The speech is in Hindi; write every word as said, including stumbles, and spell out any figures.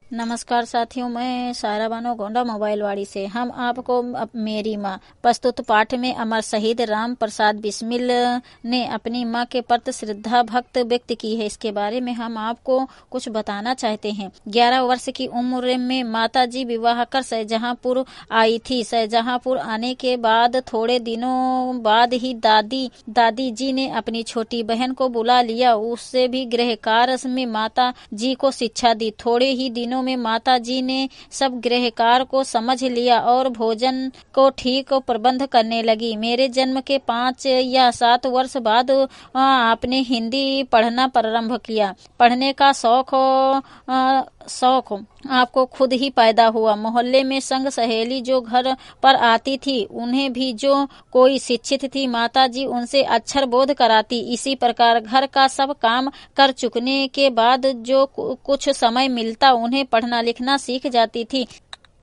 नमस्कार साथियों, मैं सायरा बानो गोंडा मोबाइल वाड़ी से। हम आपको अप मेरी माँ प्रस्तुत पाठ में अमर शहीद राम प्रसाद बिस्मिल ने अपनी माँ के प्रति श्रद्धा भक्त व्यक्त की है। इसके बारे में हम आपको कुछ बताना चाहते हैं। ग्यारह वर्ष की उम्र में माता जी विवाह कर शाहजहांपुर आई थी। शाहजहांपुर आने के बाद थोड़े दिनों बाद ही दादी दादी जी ने अपनी छोटी बहन को बुला लिया। उससे भी गृह कार्य में माता जी को शिक्षा दी। थोड़े ही दिनों में माता जी ने सब गृह कार्य को समझ लिया और भोजन को ठीक प्रबंध करने लगी। मेरे जन्म के पाँच या सात वर्ष बाद आपने हिंदी पढ़ना प्रारंभ किया। पढ़ने का शौक शौक आपको खुद ही पैदा हुआ। मोहल्ले में संग सहेली जो घर पर आती थी, उन्हें भी जो कोई शिक्षित थी, माता जी उनसे अक्षर बोध कराती। इसी प्रकार घर का सब काम कर चुकने के बाद जो कुछ समय मिलता, उन्हें पढ़ना लिखना सीख जाती थी।